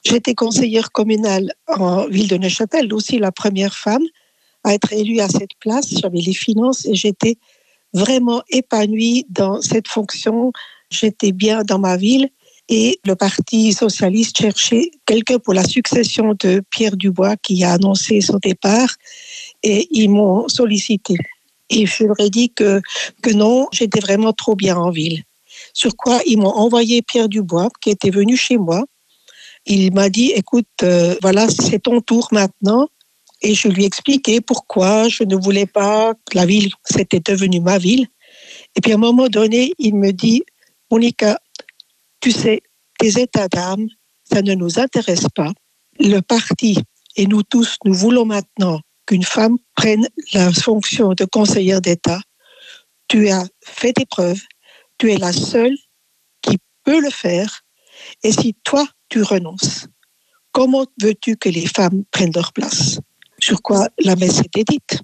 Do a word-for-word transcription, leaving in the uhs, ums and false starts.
J'étais conseillère communale en ville de Neuchâtel, aussi la première femme à être élue à cette place. J'avais les finances et j'étais vraiment épanouie dans cette fonction. J'étais bien dans ma ville et le Parti socialiste cherchait quelqu'un pour la succession de Pierre Dubois qui a annoncé son départ et ils m'ont sollicité. Et je leur ai dit que, que non, j'étais vraiment trop bien en ville. Sur quoi ils m'ont envoyé Pierre Dubois qui était venu chez moi. Il m'a dit, écoute, euh, voilà, c'est ton tour maintenant. Et je lui ai expliqué pourquoi je ne voulais pas que la ville, c'était devenu ma ville. Et puis à un moment donné, il me dit, Monica, tu sais, tes états d'âme, ça ne nous intéresse pas. Le parti et nous tous, nous voulons maintenant qu'une femme prenne la fonction de conseillère d'État. Tu as fait tes preuves, tu es la seule qui peut le faire. Et si toi, tu renonces, comment veux-tu que les femmes prennent leur place? Sur quoi la messe était dite.